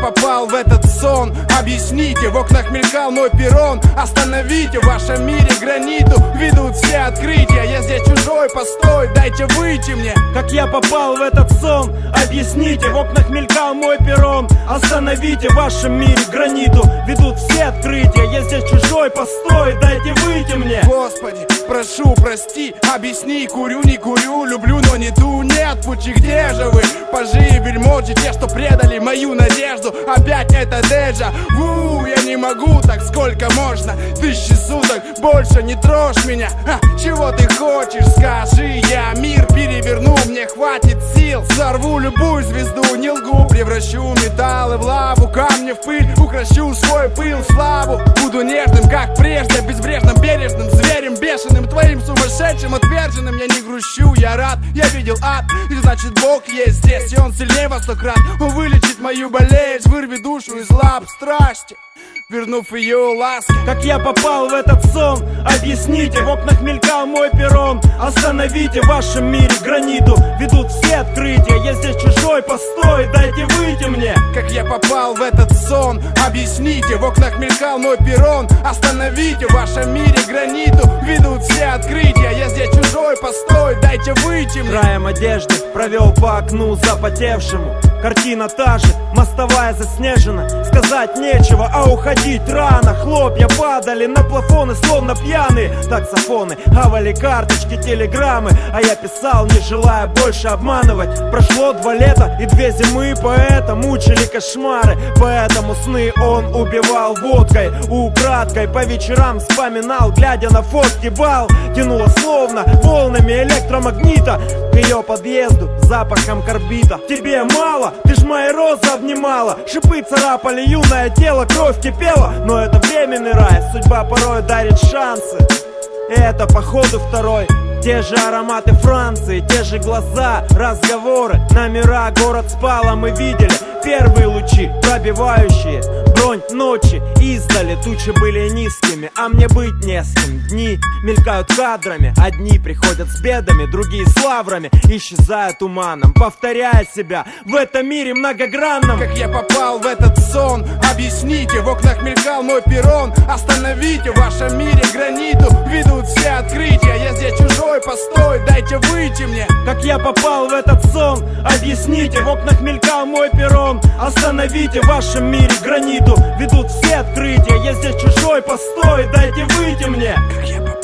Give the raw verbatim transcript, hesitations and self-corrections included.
попал в этот сон? Объясните, в окнах мелькал мой перрон. Остановите, в вашем мире граниту ведут все открытия. Я здесь чужой, постой, дайте выйти мне. Как я попал в этот сон? Объясните, в окнах мелькал мой перрон. Остановите, в вашем мире граниту ведут все открытия. Я здесь чужой, постой, дайте выйти мне. Господи, прошу, прости, объясни, курю, не курю, люблю, но не ту, нет пути, где же вы? Пажи, вельможи, те, что предали мою надежду. Опять это déjà vu, я не могу так, сколько можно? Тысячи суток, больше не трожь меня. А, чего ты хочешь, скажи, я мир переверну, мне хватит сил. Сорву любую звезду, не лгу, превращу металлы в лаву, камни в пыль, укращу свой пыл в славу. Буду нежным, как прежде, безбрежным, бережным, зверем бешеным, твоим сумасшедшим, отверженным. Я не грущу, я рад, я видел ад, и значит Бог есть здесь, и Он сильнее во сто крат. Он вылечит мою болезнь, вырвет душу из лап страсти, вернув ее ласки. Как я попал в этот сон? Объясните, в окнах мелькал мой перрон. Остановите, в вашем мире граниту ведут все открытия. Я здесь чужой, постой, дайте выйти мне. Как я попал в этот сон? Объясните, в окнах мелькал мой перрон. Остановите, в вашем мире граниту ведут все открытия. Я здесь чужой, постой, дайте выйти мне. Краем одежды провел по окну запотевшему. Картина та же, мостовая заснежена. Сказать нечего, а уходить рано. Хлопья падали на плафоны, словно пьяные таксофоны. Хавали карточки, телеграммы, а я писал, не желая больше обманывать. Прошло два лета и две зимы, поэта мучили кошмары. Поэтому сны он убивал водкой. Украдкой по вечерам вспоминал, глядя на фотки бал. Тянуло словно волнами электромагнита к ее подъезду запахом карбита. Тебе мало? Ты ж мои розы обнимала. Шипы царапали юное тело, кровь кипела. Но это временный рай, судьба порой дарит шансы. Это походу второй. Те же ароматы Франции, те же глаза, разговоры, номера, город спал, а мы видели первые лучи, пробивающие бронь ночи. Издали тучи были низкими, а мне быть не с кем. Дни мелькают кадрами, одни приходят с бедами, другие с лаврами, исчезают туманом, повторяя себя в этом мире многогранном. Как я попал в этот сон? Объясните, в окнах мелькал мой перрон. Остановите, в вашем мире граниту ведут все открытия. Я здесь чужой, постой, дайте выйти мне. Как я попал в этот сон? Объясните, в окнах мелькал мой перрон. Остановите, в вашем мире граниту ведут все открытия. Я здесь чужой, постой, дайте выйти мне. Как я попал